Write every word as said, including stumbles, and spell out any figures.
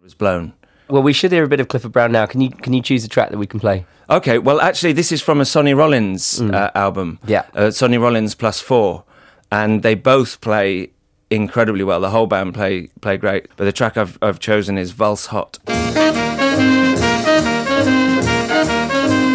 was blown. Well, we should hear a bit of Clifford Brown now. Can you can you choose a track that we can play? Okay, well, actually, this is from a Sonny Rollins Mm. uh, album. Yeah. Uh, Sonny Rollins plus four. And they both play incredibly well. The whole band play play great. But the track I've, I've chosen is Valse Hot.